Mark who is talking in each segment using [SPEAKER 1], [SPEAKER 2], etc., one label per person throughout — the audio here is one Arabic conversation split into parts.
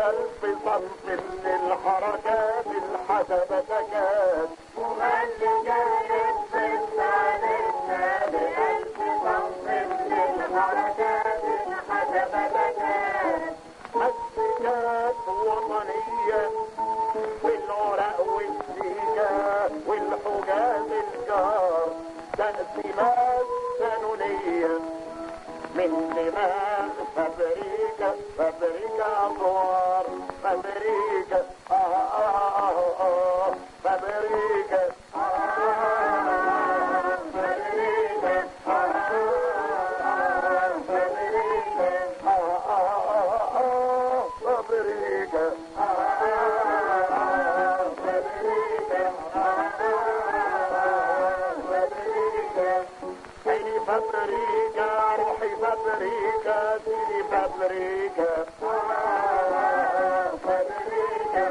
[SPEAKER 1] ألف صنف للحركات الحسبتكات
[SPEAKER 2] وغني جاهد في الثالثة بألف صنف للحركات الحسبتكات
[SPEAKER 1] مسكات وطنية والعرق والسيكات والحجاز الجار تقسيمات قانونية من دماغ فابريكا فابريكا أطوار فابريكا فابريكا فابريكا روحي فابريكا سيدي فابريكا فابريكا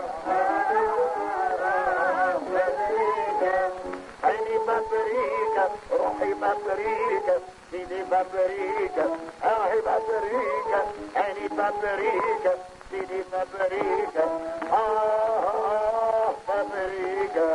[SPEAKER 1] فابريكا عيني فابريكا روحي فابريكا سيدي فابريكا اهي فابريكا عيني فابريكا سيدي فابريكا فابريكا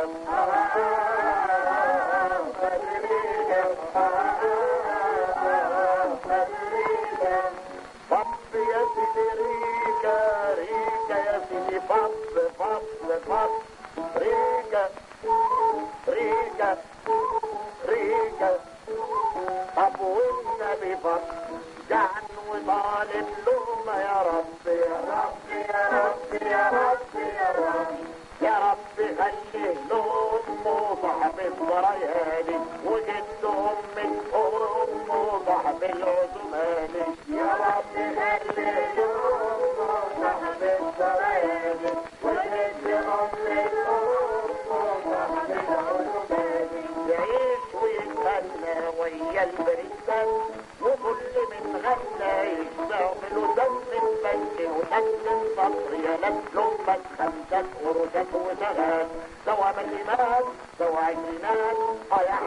[SPEAKER 1] فص يا سيدي ريكا ريكا يا سيدي فص فص فص ريكا ريكا ريكا ابو النبي فص جعن وطالب لهم يا رب يا رب يا رب يا رب يا رب يا رب خليه لهم صاحب الضرياني وجدهم من امه صاحب العثماني يا رب خليه لهم صاحب الضرياني وجدهم من امه صاحب العثماني يعيش ويتهنى ويا البريتان وكل من غنى يشبع بالوزن من بنك وتكن الصبر يا لك لمك خمسة قرشات وثلاث سوا مليمات سوا عشرينات